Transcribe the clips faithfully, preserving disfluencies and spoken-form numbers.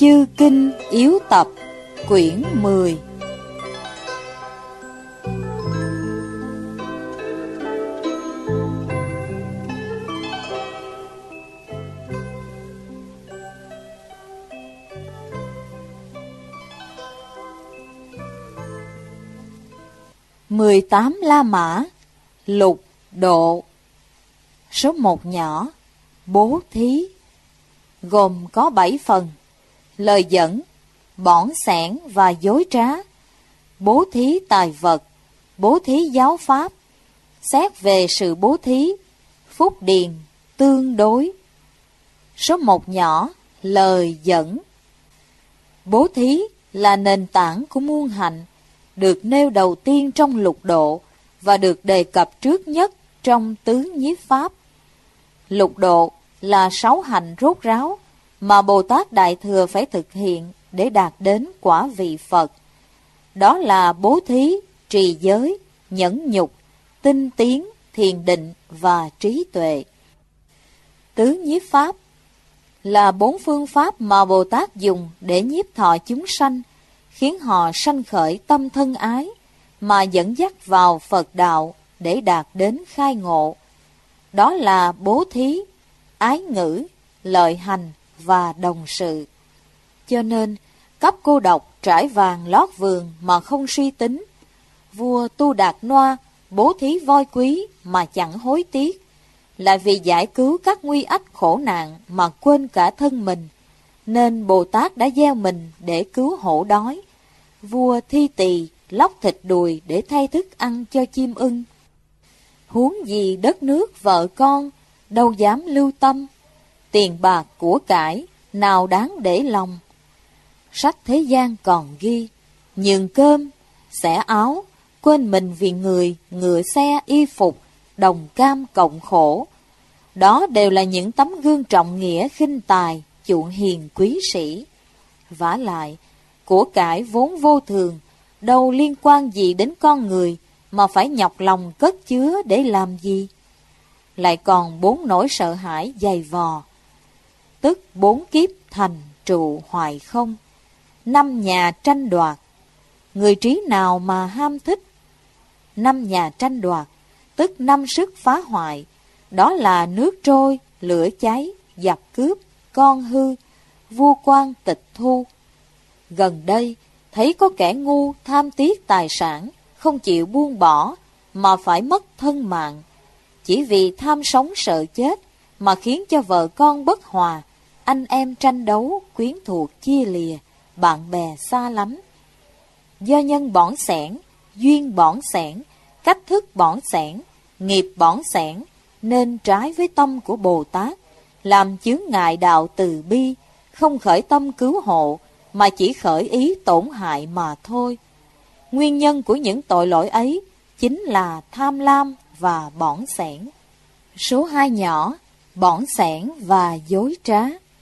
Chư Kinh Yếu Tập Quyển mười. Mười tám La Mã. Lục độ. Số một nhỏ. Bố thí. Gồm có bảy phần: lời dẫn, bỏn sẻn và dối trá, bố thí tài vật, bố thí giáo pháp, xét về sự bố thí, phúc điền, tương đối. Số một nhỏ. Lời dẫn. Bố thí là nền tảng của muôn hạnh, được nêu đầu tiên trong lục độ và được đề cập trước nhất trong tứ nhiếp pháp. Lục độ là sáu hạnh rốt ráo mà Bồ Tát Đại Thừa phải thực hiện để đạt đến quả vị Phật. Đó là bố thí, trì giới, nhẫn nhục, tinh tiến, thiền định và trí tuệ. Tứ nhiếp pháp là bốn phương pháp mà Bồ Tát dùng để nhiếp thọ chúng sanh, khiến họ sanh khởi tâm thân ái, mà dẫn dắt vào Phật đạo để đạt đến khai ngộ. Đó là bố thí, ái ngữ, lợi hành và đồng sự. Cho nên, cấp cô độc trải vàng lót vườn mà không suy tính. Vua Tu Đạt Noa bố thí voi quý mà chẳng hối tiếc, là vì giải cứu các nguy ách khổ nạn mà quên cả thân mình, nên Bồ Tát đã gieo mình để cứu hổ đói. Vua Thi Tỳ lóc thịt đùi để thay thức ăn cho chim ưng. Huống gì đất nước vợ con, đâu dám lưu tâm. Tiền bạc của cải, nào đáng để lòng. Sách thế gian còn ghi, nhường cơm, xẻ áo, quên mình vì người, ngựa xe y phục, đồng cam cộng khổ. Đó đều là những tấm gương trọng nghĩa khinh tài, chuộng hiền quý sĩ. Vả lại, của cải vốn vô thường, đâu liên quan gì đến con người, mà phải nhọc lòng cất chứa để làm gì? Lại còn bốn nỗi sợ hãi dày vò, tức bốn kiếp thành trụ hoài không, năm nhà tranh đoạt, người trí nào mà ham thích. Năm nhà tranh đoạt, tức năm sức phá hoại, đó là nước trôi, lửa cháy, giặc cướp, con hư, vua quan tịch thu. Gần đây, thấy có kẻ ngu tham tiếc tài sản, không chịu buông bỏ, mà phải mất thân mạng, chỉ vì tham sống sợ chết, mà khiến cho vợ con bất hòa, anh em tranh đấu, quyến thuộc chia lìa, bạn bè xa lánh. Do nhân bỏn sẻn, duyên bỏn sẻn, cách thức bỏn sẻn, nghiệp bỏn sẻn, nên trái với tâm của Bồ Tát, làm chướng ngại đạo từ bi, không khởi tâm cứu hộ, mà chỉ khởi ý tổn hại mà thôi. Nguyên nhân của những tội lỗi ấy chính là tham lam và bỏn sẻn. Số hai nhỏ. Bỏn sẻn và dối trá.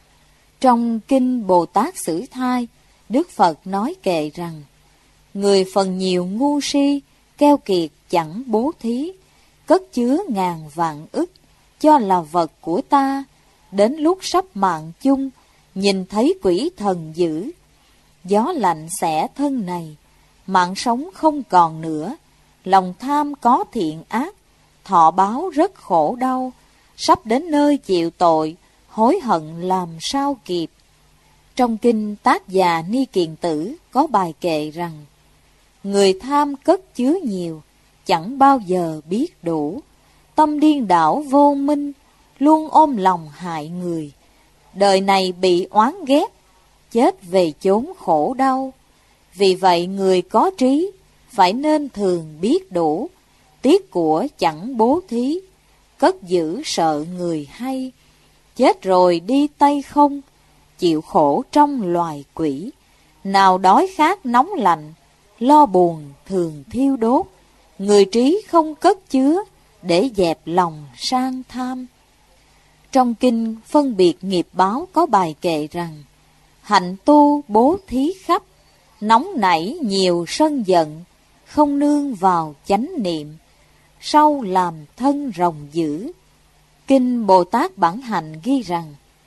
Trong Kinh Bồ Tát Sử Thai, Đức Phật nói kệ rằng: người phần nhiều ngu si, keo kiệt chẳng bố thí, cất chứa ngàn vạn ức, cho là vật của ta, đến lúc sắp mạng chung, nhìn thấy quỷ thần dữ. Gió lạnh xẻ thân này, mạng sống không còn nữa, lòng tham có thiện ác, thọ báo rất khổ đau, sắp đến nơi chịu tội, hối hận làm sao kịp. Trong Kinh Tác Già Ni Kiền Tử có bài kệ rằng: người tham cất chứa nhiều, chẳng bao giờ biết đủ, tâm điên đảo vô minh, luôn ôm lòng hại người. Đời này bị oán ghét, chết về chốn khổ đau. Vì vậy người có trí, phải nên thường biết đủ, tiếc của chẳng bố thí, cất giữ sợ người hay. Chết rồi đi tay không, chịu khổ trong loài quỷ. Nào đói khát nóng lạnh, lo buồn thường thiêu đốt. Người trí không cất chứa, để dẹp lòng sang tham. Trong Kinh Phân Biệt Nghiệp Báo có bài kệ rằng: hạnh tu bố thí khắp, nóng nảy nhiều sân giận, không nương vào chánh niệm, sau làm thân rồng dữ. Kinh Bồ Tát Bản Hạnh ghi rằng: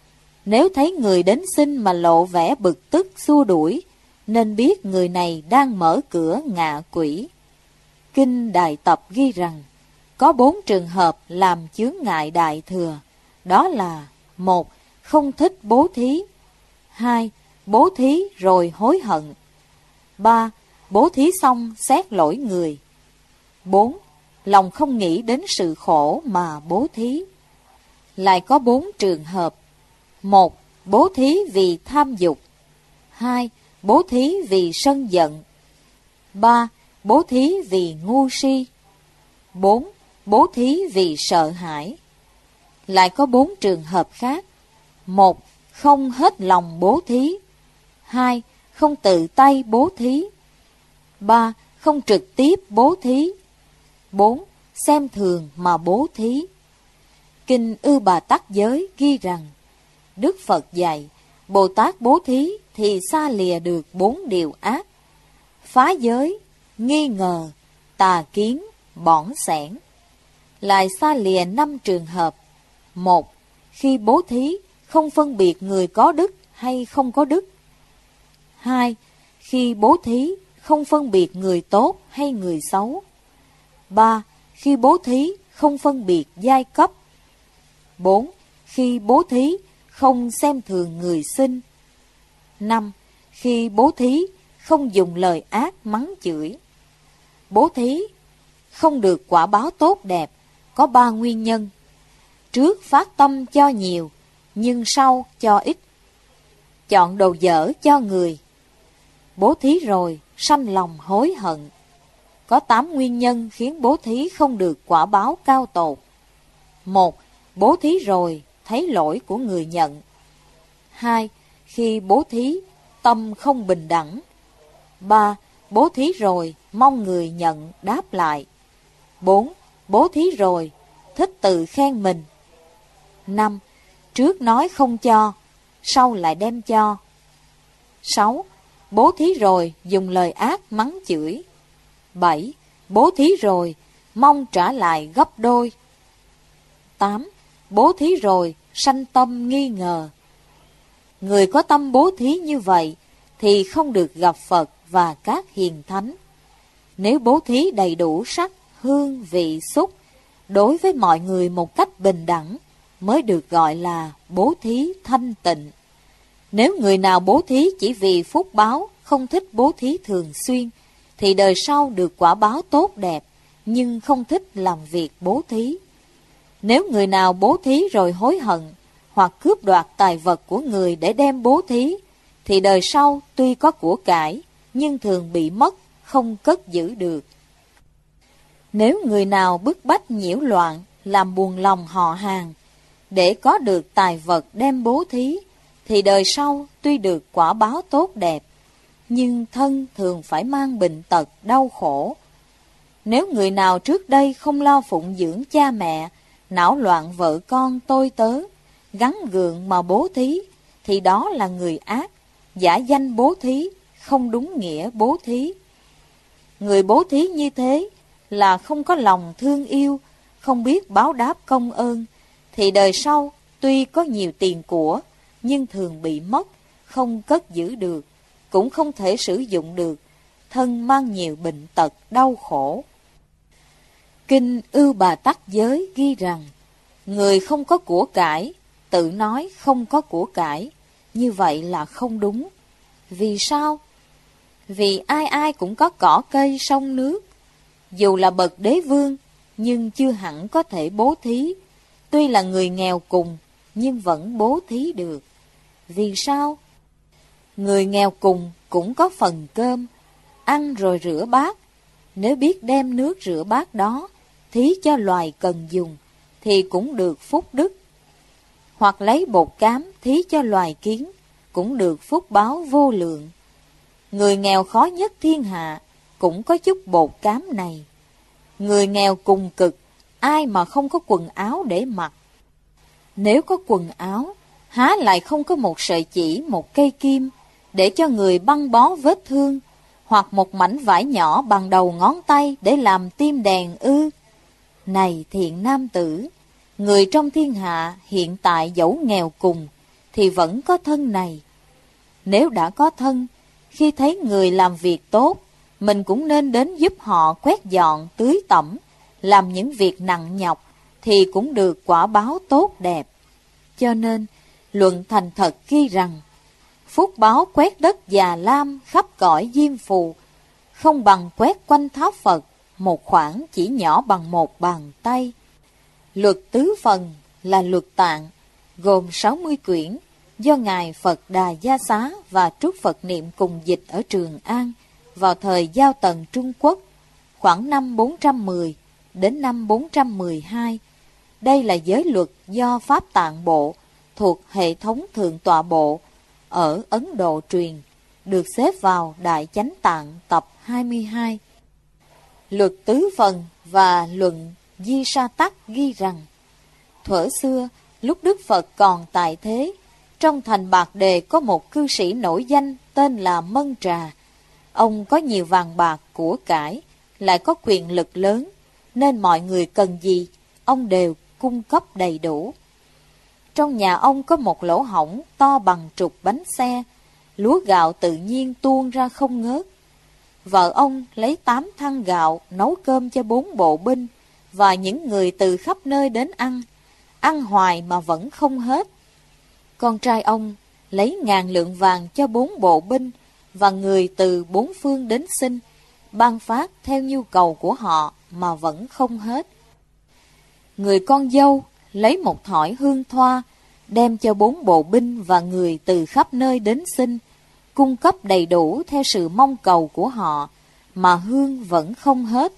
Nếu thấy người đến xin mà lộ vẻ bực tức xua đuổi, nên biết người này đang mở cửa ngạ quỷ. Kinh Đại Tập ghi rằng, có bốn trường hợp làm chướng ngại Đại Thừa, đó là: một. Không thích bố thí. Hai. Bố thí rồi hối hận. Ba. Bố thí xong xét lỗi người. Bốn. Lòng không nghĩ đến sự khổ mà bố thí. Lại có bốn trường hợp: một. Bố thí vì tham dục. Hai. Bố thí vì sân giận. Ba. Bố thí vì ngu si. Bốn. Bố thí vì sợ hãi. Lại có bốn trường hợp khác: một. Không hết lòng bố thí. Hai. Không tự tay bố thí. Ba. Không trực tiếp bố thí. Bốn. Xem thường mà bố thí. Kinh Ư Bà Tắc Giới ghi rằng, Đức Phật dạy, Bồ Tát bố thí thì xa lìa được bốn điều ác: phá giới, nghi ngờ, tà kiến, bỏng sẻn. Lại xa lìa năm trường hợp: một. Khi bố thí không phân biệt người có đức hay không có đức. Hai. Khi bố thí không phân biệt người tốt hay người xấu. Ba. Khi bố thí không phân biệt giai cấp. Bốn. Khi bố thí không xem thường người sinh. Năm. Khi bố thí không dùng lời ác mắng chửi. Bố thí không được quả báo tốt đẹp có ba nguyên nhân: trước phát tâm cho nhiều, nhưng sau cho ít. Chọn đồ dở cho người. Bố thí rồi sanh lòng hối hận. Có tám nguyên nhân khiến bố thí không được quả báo cao tột. Một. Bố thí rồi thấy lỗi của người nhận. Hai. Khi bố thí tâm không bình đẳng. Ba. Bố thí rồi mong người nhận đáp lại. Bốn. Bố thí rồi thích tự khen mình. Năm. Trước nói không cho, sau lại đem cho. Sáu. Bố thí rồi dùng lời ác mắng chửi. Bảy. Bố thí rồi mong trả lại gấp đôi. Tám. Bố thí rồi sanh tâm nghi ngờ. Người có tâm bố thí như vậy thì không được gặp Phật và các hiền thánh. Nếu bố thí đầy đủ sắc, hương, vị, xúc đối với mọi người một cách bình đẳng, mới được gọi là bố thí thanh tịnh. Nếu người nào bố thí chỉ vì phúc báo, không thích bố thí thường xuyên, thì đời sau được quả báo tốt đẹp, nhưng không thích làm việc bố thí. Nếu người nào bố thí rồi hối hận, hoặc cướp đoạt tài vật của người để đem bố thí, thì đời sau tuy có của cải, nhưng thường bị mất, không cất giữ được. Nếu người nào bức bách nhiễu loạn, làm buồn lòng họ hàng, để có được tài vật đem bố thí, thì đời sau tuy được quả báo tốt đẹp, nhưng thân thường phải mang bệnh tật, đau khổ. Nếu người nào trước đây không lo phụng dưỡng cha mẹ, não loạn vợ con tôi tớ, gắn gượng mà bố thí, thì đó là người ác, giả danh bố thí, không đúng nghĩa bố thí. Người bố thí như thế là không có lòng thương yêu, không biết báo đáp công ơn, thì đời sau tuy có nhiều tiền của, nhưng thường bị mất, không cất giữ được, cũng không thể sử dụng được, thân mang nhiều bệnh tật đau khổ. Kinh Ưu Bà Tắc Giới ghi rằng, người không có của cải, tự nói không có của cải, như vậy là không đúng. Vì sao? Vì ai ai cũng có cỏ cây sông nước. Dù là bậc đế vương, nhưng chưa hẳn có thể bố thí. Tuy là người nghèo cùng, nhưng vẫn bố thí được. Vì sao? Người nghèo cùng cũng có phần cơm, ăn rồi rửa bát. Nếu biết đem nước rửa bát đó thí cho loài cần dùng, thì cũng được phúc đức. Hoặc lấy bột cám thí cho loài kiến, cũng được phúc báo vô lượng. Người nghèo khó nhất thiên hạ cũng có chút bột cám này. Người nghèo cùng cực, ai mà không có quần áo để mặc? Nếu có quần áo, há lại không có một sợi chỉ, một cây kim, để cho người băng bó vết thương, hoặc một mảnh vải nhỏ bằng đầu ngón tay để làm tim đèn ư? Này thiện nam tử, người trong thiên hạ hiện tại dẫu nghèo cùng, thì vẫn có thân này. Nếu đã có thân, khi thấy người làm việc tốt, mình cũng nên đến giúp họ quét dọn, tưới tẩm, làm những việc nặng nhọc, thì cũng được quả báo tốt đẹp. Cho nên, luận thành thật ghi rằng, phúc báo quét đất Già Lam khắp cõi Diêm Phù, không bằng quét quanh tháp Phật, một khoảng chỉ nhỏ bằng một bàn tay. Luật tứ phần là luật tạng, gồm sáu mươi quyển, do Ngài Phật Đà Gia Xá và Trúc Phật Niệm cùng dịch ở Trường An vào thời Giao Tần Trung Quốc, khoảng năm bốn trăm mười đến năm bốn trăm mười hai. Đây là giới luật do Pháp Tạng Bộ thuộc hệ thống Thượng Tọa Bộ ở Ấn Độ truyền, được xếp vào Đại Chánh Tạng tập hai mươi hai. Luật tứ phần và luận Di Sa Tắc ghi rằng, thuở xưa, lúc Đức Phật còn tại thế, trong thành Bạc Đề có một cư sĩ nổi danh tên là Mân Trà. Ông có nhiều vàng bạc của cải, lại có quyền lực lớn, nên mọi người cần gì, ông đều cung cấp đầy đủ. Trong nhà ông có một lỗ hổng to bằng trục bánh xe, lúa gạo tự nhiên tuôn ra không ngớt. Vợ ông lấy tám thăng gạo nấu cơm cho bốn bộ binh và những người từ khắp nơi đến ăn, ăn hoài mà vẫn không hết. Con trai ông lấy ngàn lượng vàng cho bốn bộ binh và người từ bốn phương đến xin, ban phát theo nhu cầu của họ mà vẫn không hết. Người con dâu lấy một thỏi hương thoa, đem cho bốn bộ binh và người từ khắp nơi đến xin, cung cấp đầy đủ theo sự mong cầu của họ, mà hương vẫn không hết.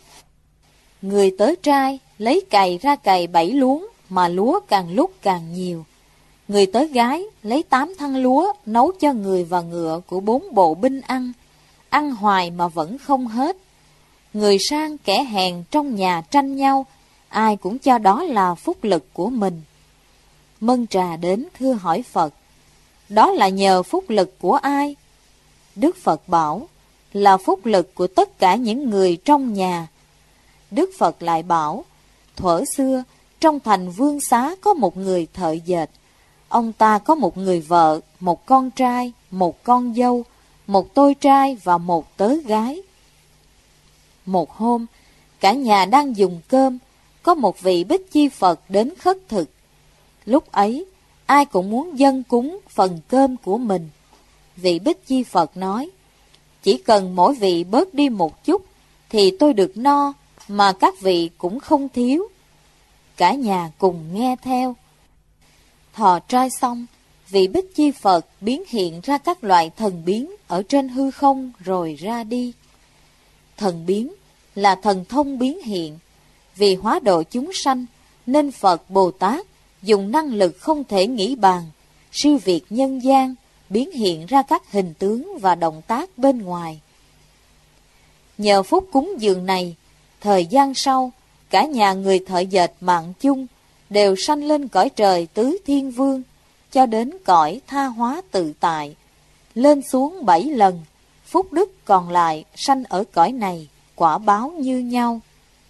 Người tớ trai lấy cày ra cày bảy luống, mà lúa càng lúc càng nhiều. Người tớ gái lấy tám thăng lúa nấu cho người và ngựa của bốn bộ binh ăn, ăn hoài mà vẫn không hết. Người sang kẻ hèn trong nhà tranh nhau, ai cũng cho đó là phúc lực của mình. Mân Trà đến thưa hỏi Phật, đó là nhờ phúc lực của ai? Đức Phật bảo, là phúc lực của tất cả những người trong nhà. Đức Phật lại bảo, thuở xưa, trong thành Vương Xá có một người thợ dệt. Ông ta có một người vợ, một con trai, một con dâu, một tôi trai và một tớ gái. Một hôm, cả nhà đang dùng cơm, có một vị Bích Chi Phật đến khất thực. Lúc ấy, ai cũng muốn dâng cúng phần cơm của mình. Vị Bích Chi Phật nói, chỉ cần mỗi vị bớt đi một chút, thì tôi được no, mà các vị cũng không thiếu. Cả nhà cùng nghe theo. Thọ trai xong, vị Bích Chi Phật biến hiện ra các loại thần biến ở trên hư không rồi ra đi. Thần biến là thần thông biến hiện. Vì hóa độ chúng sanh, nên Phật Bồ Tát dùng năng lực không thể nghĩ bàn, siêu việt nhân gian, biến hiện ra các hình tướng và động tác bên ngoài. Nhờ phúc cúng dường này, thời gian sau, cả nhà người thợ dệt Mạng Chung đều sanh lên cõi trời Tứ Thiên Vương, cho đến cõi tha hóa tự tại, lên xuống bảy lần, phúc đức còn lại sanh ở cõi này, quả báo như nhau.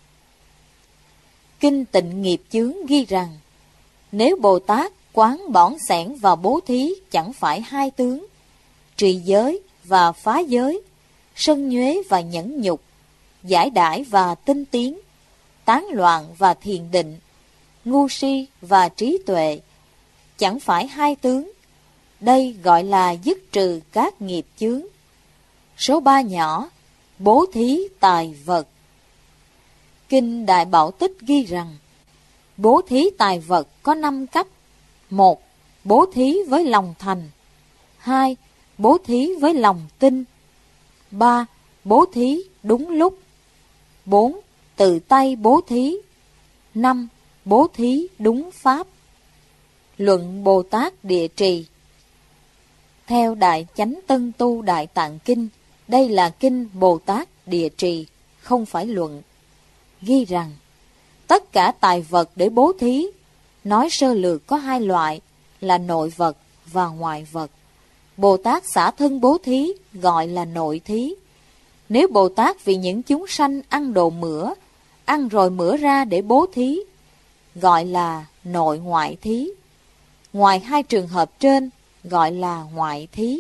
Kinh Tịnh Nghiệp Chướng ghi rằng, nếu Bồ Tát quán bỏn xẻn và bố thí chẳng phải hai tướng, trì giới và phá giới, sân nhuế và nhẫn nhục, giải đãi và tinh tiến, tán loạn và thiền định, ngu si và trí tuệ, chẳng phải hai tướng. Đây gọi là dứt trừ các nghiệp chướng. Số ba nhỏ, bố thí tài vật. Kinh Đại Bảo Tích ghi rằng, bố thí tài vật có năm cách. Một, bố thí với lòng thành. Hai, bố thí với lòng tin. Ba, bố thí đúng lúc. Bốn, tự tay bố thí. Năm, bố thí đúng pháp. Luận Bồ Tát Địa Trì. Theo Đại Chánh Tân Tu Đại Tạng Kinh, đây là kinh Bồ Tát Địa Trì, không phải luận. Ghi rằng, tất cả tài vật để bố thí, nói sơ lược có hai loại, là nội vật và ngoại vật. Bồ Tát xả thân bố thí, gọi là nội thí. Nếu Bồ Tát vì những chúng sanh ăn đồ mửa, ăn rồi mửa ra để bố thí, gọi là nội ngoại thí. ngoài hai trường hợp trên gọi là ngoại thí.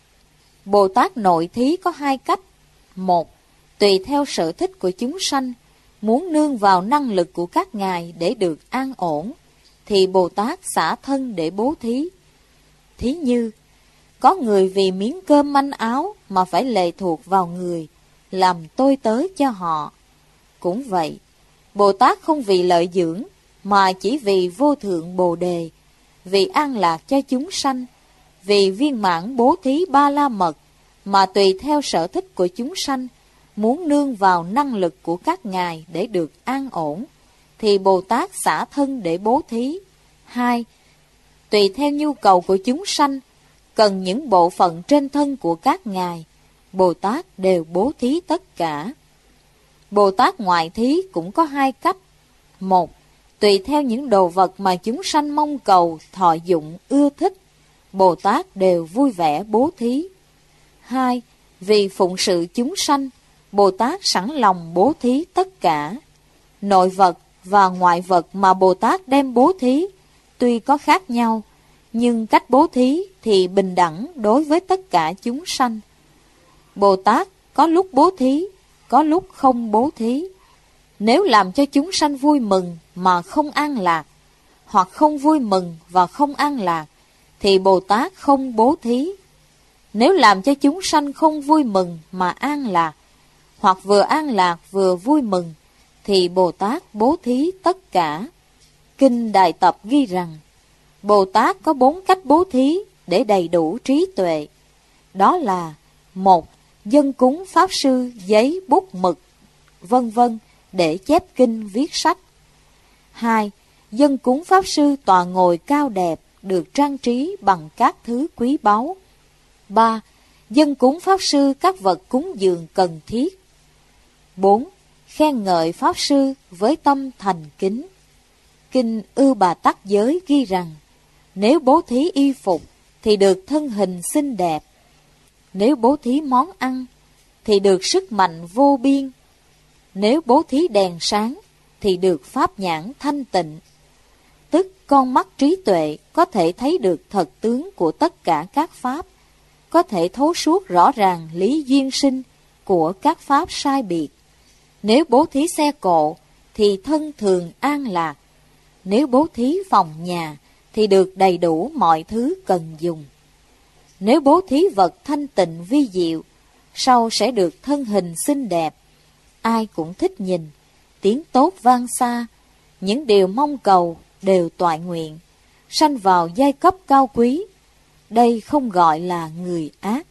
Bồ Tát nội thí có hai cách. Một, tùy theo sở thích của chúng sanh, muốn nương vào năng lực của các ngài để được an ổn, thì Bồ Tát xả thân để bố thí. Thí như, có người vì miếng cơm manh áo mà phải lệ thuộc vào người, làm tôi tớ cho họ. Cũng vậy, Bồ Tát không vì lợi dưỡng, mà chỉ vì vô thượng Bồ Đề, vì an lạc cho chúng sanh, vì viên mãn bố thí ba la mật, mà tùy theo sở thích của chúng sanh, muốn nương vào năng lực của các ngài để được an ổn, thì Bồ Tát xả thân để bố thí. Hai, tùy theo nhu cầu của chúng sanh, cần những bộ phận trên thân của các ngài, Bồ Tát đều bố thí tất cả. Bồ Tát ngoại thí cũng có hai cách. Một, tùy theo những đồ vật mà chúng sanh mong cầu, thọ dụng, ưa thích, Bồ Tát đều vui vẻ bố thí. Hai, vì phụng sự chúng sanh, Bồ Tát sẵn lòng bố thí tất cả. Nội vật và ngoại vật mà Bồ Tát đem bố thí tuy có khác nhau, nhưng cách bố thí thì bình đẳng đối với tất cả chúng sanh. Bồ Tát có lúc bố thí, có lúc không bố thí. Nếu làm cho chúng sanh vui mừng mà không an lạc, hoặc không vui mừng và không an lạc, thì Bồ Tát không bố thí. Nếu làm cho chúng sanh không vui mừng mà an lạc, hoặc vừa an lạc vừa vui mừng, thì Bồ Tát bố thí tất cả. Kinh Đại Tập ghi rằng, Bồ Tát có bốn cách bố thí để đầy đủ trí tuệ. Đó là: một, dân cúng pháp sư giấy bút mực, vân vân để chép kinh viết sách. Hai, dân cúng pháp sư tọa ngồi cao đẹp, được trang trí bằng các thứ quý báu. Ba, dân cúng pháp sư các vật cúng dường cần thiết. Bốn, khen ngợi pháp sư với tâm thành kính. Kinh Ưu Bà Tắc Giới ghi rằng, nếu bố thí y phục thì được thân hình xinh đẹp, nếu bố thí món ăn thì được sức mạnh vô biên, nếu bố thí đèn sáng thì được pháp nhãn thanh tịnh. Tức con mắt trí tuệ có thể thấy được thật tướng của tất cả các pháp, có thể thấu suốt rõ ràng lý duyên sinh của các pháp sai biệt. Nếu bố thí xe cộ thì thân thường an lạc, nếu bố thí phòng nhà thì được đầy đủ mọi thứ cần dùng. Nếu bố thí vật thanh tịnh vi diệu, sau sẽ được thân hình xinh đẹp, ai cũng thích nhìn, tiếng tốt vang xa, những điều mong cầu đều toại nguyện, sanh vào giai cấp cao quý. Đây không gọi là người ác.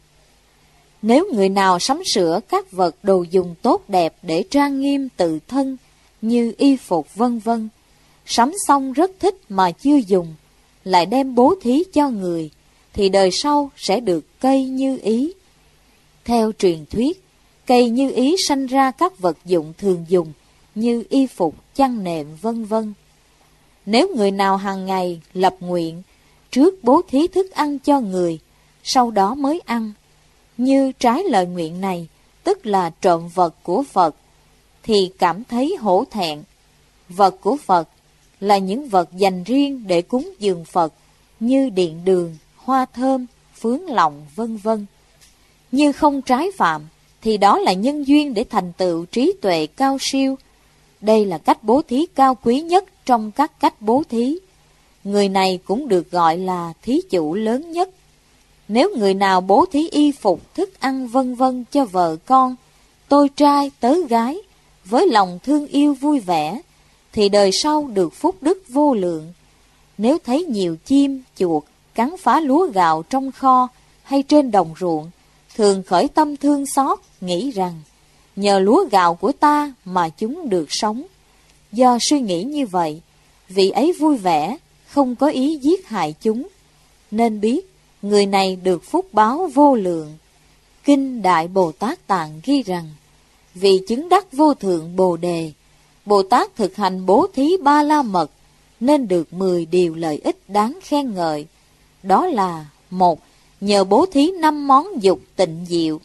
Nếu người nào sắm sửa các vật đồ dùng tốt đẹp để trang nghiêm tự thân, như y phục vân vân, sắm xong rất thích mà chưa dùng, lại đem bố thí cho người, thì đời sau sẽ được cây như ý. Theo truyền thuyết, cây như ý sanh ra các vật dụng thường dùng như y phục, chăn nệm vân vân. Nếu người nào hàng ngày lập nguyện, trước bố thí thức ăn cho người, sau đó mới ăn, như trái lời nguyện này, tức là trộm vật của Phật, thì cảm thấy hổ thẹn. Vật của Phật là những vật dành riêng để cúng dường Phật, như điện đường, hoa thơm, phướng lọng vân vân. Như không trái phạm, thì đó là nhân duyên để thành tựu trí tuệ cao siêu. Đây là cách bố thí cao quý nhất trong các cách bố thí. Người này cũng được gọi là thí chủ lớn nhất. Nếu người nào bố thí y phục, thức ăn vân vân cho vợ con, tôi trai, tớ gái, với lòng thương yêu vui vẻ, thì đời sau được phúc đức vô lượng. Nếu thấy nhiều chim, chuột cắn phá lúa gạo trong kho hay trên đồng ruộng, thường khởi tâm thương xót, nghĩ rằng nhờ lúa gạo của ta mà chúng được sống. Do suy nghĩ như vậy, vị ấy vui vẻ, không có ý giết hại chúng, nên biết người này được phúc báo vô lượng. Kinh Đại Bồ Tát Tạng ghi rằng, vì chứng đắc vô thượng Bồ Đề, Bồ Tát thực hành bố thí ba la mật, nên được mười điều lợi ích đáng khen ngợi. Đó là: một, nhờ bố thí năm món dục tịnh diệu,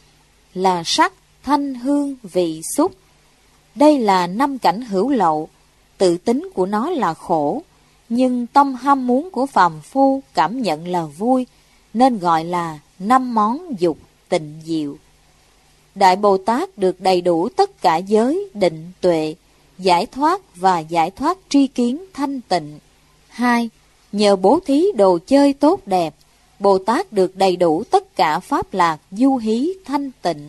là sắc, thanh, hương, vị, xúc. Đây là năm cảnh hữu lậu, tự tính của nó là khổ, nhưng tâm ham muốn của phàm phu cảm nhận là vui, nên gọi là năm món dục tịnh diệu. Đại Bồ Tát được đầy đủ tất cả giới, định, tuệ, giải thoát và giải thoát tri kiến thanh tịnh. Hai, nhờ bố thí đồ chơi tốt đẹp, Bồ Tát được đầy đủ tất cả pháp lạc, du hí, thanh tịnh.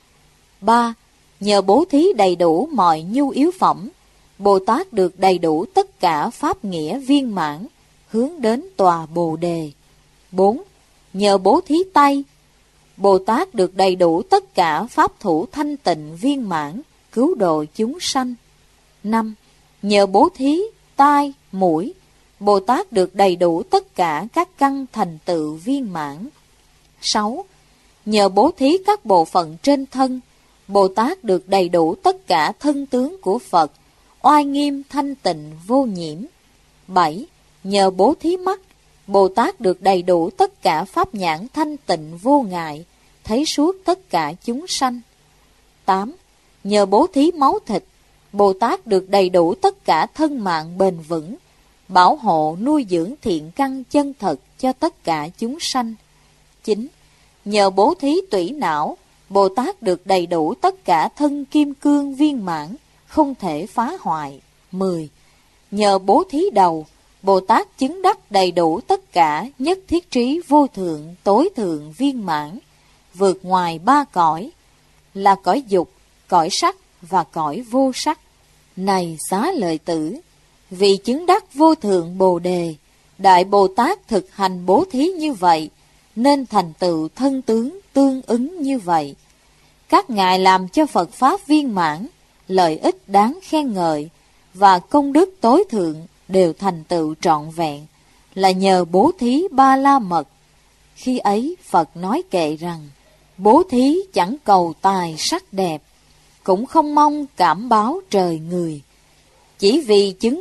Ba, nhờ bố thí đầy đủ mọi nhu yếu phẩm, Bồ Tát được đầy đủ tất cả pháp nghĩa viên mãn, hướng đến tòa Bồ Đề. Bốn, nhờ bố thí tay, Bồ Tát được đầy đủ tất cả pháp thủ thanh tịnh viên mãn, cứu độ chúng sanh. Năm, nhờ bố thí tai, mũi, Bồ Tát được đầy đủ tất cả các căn thành tựu viên mãn. Sáu, nhờ bố thí các bộ phận trên thân, Bồ Tát được đầy đủ tất cả thân tướng của Phật, oai nghiêm thanh tịnh vô nhiễm. Bảy, nhờ bố thí mắt, Bồ Tát được đầy đủ tất cả pháp nhãn thanh tịnh vô ngại, thấy suốt tất cả chúng sanh. Tám, nhờ bố thí máu thịt, Bồ Tát được đầy đủ tất cả thân mạng bền vững, bảo hộ nuôi dưỡng thiện căn chân thật cho tất cả chúng sanh. Chín, nhờ bố thí tủy não, Bồ Tát được đầy đủ tất cả thân kim cương viên mãn, không thể phá hoại. Mười, nhờ bố thí đầu, Bồ Tát chứng đắc đầy đủ tất cả nhất thiết trí vô thượng, tối thượng viên mãn, vượt ngoài ba cõi, là cõi dục, cõi sắc và cõi vô sắc. Này Xá Lợi Tử, vì chứng đắc vô thượng Bồ Đề, Đại Bồ Tát thực hành bố thí như vậy, nên thành tựu thân tướng tương ứng như vậy. Các ngài làm cho Phật Pháp viên mãn, lợi ích đáng khen ngợi, và công đức tối thượng đều thành tựu trọn vẹn, là nhờ bố thí ba la mật. Khi ấy Phật nói kệ rằng, bố thí chẳng cầu tài sắc đẹp, cũng không mong cảm báo trời người, chỉ vì chứng